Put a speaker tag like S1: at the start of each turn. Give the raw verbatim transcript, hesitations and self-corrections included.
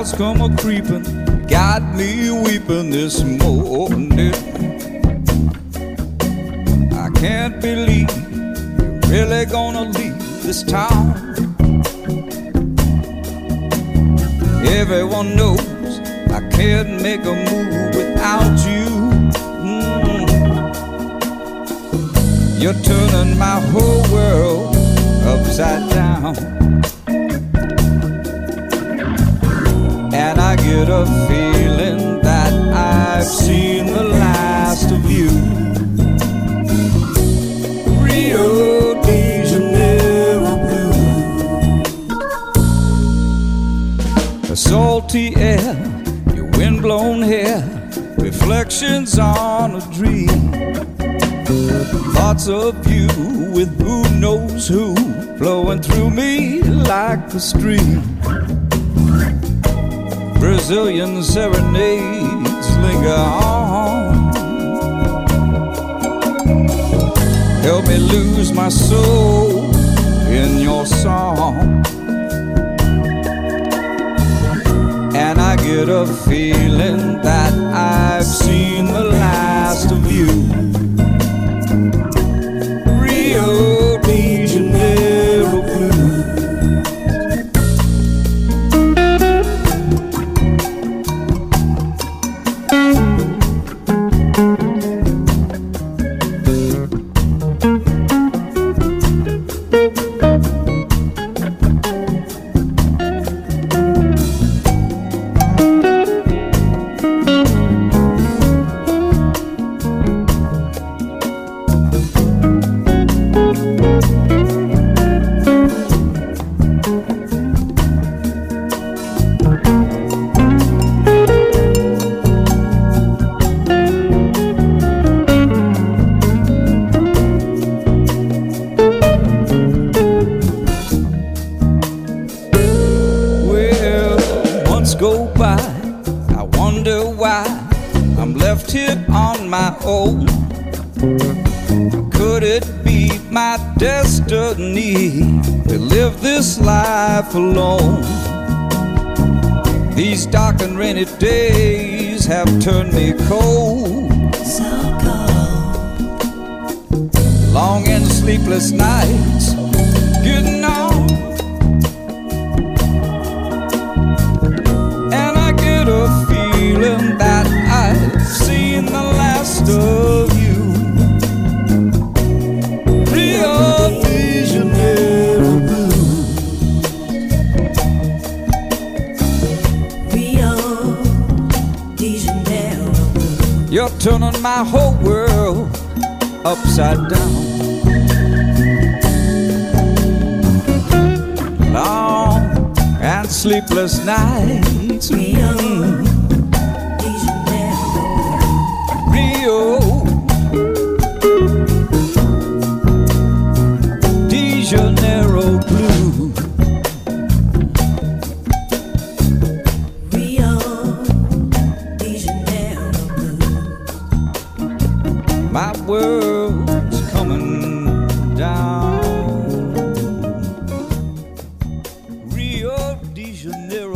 S1: clouds come a creeping, got me weeping this morning. I can't believe you're really gonna leave this town. Everyone knows I can't make a move without you. Mm. You're turning my whole world upside down, and I get a feeling that I've seen the last of you. Rio de Janeiro blue. The salty air, your windblown hair, reflections on a dream. Thoughts of you with who knows who, flowing through me like a stream. Brazilian serenades linger on. Help me lose my soul in your song, and I get a feeling that I've seen the last of you. Rio de Janeiro blue. Go by, I wonder why I'm left here on my own. Could it be my destiny to live this life alone? These dark and rainy days have turned me cold, so cold. Long and sleepless nights getting on, a feeling that I've seen the last of you. Rio de Janeiro blue. Rio de Janeiro blue. You're turning my whole world upside down. Long and sleepless nights. Rio de Janeiro. Rio de Janeiro blue. Rio de Janeiro blue. My world's coming down. Rio de Janeiro.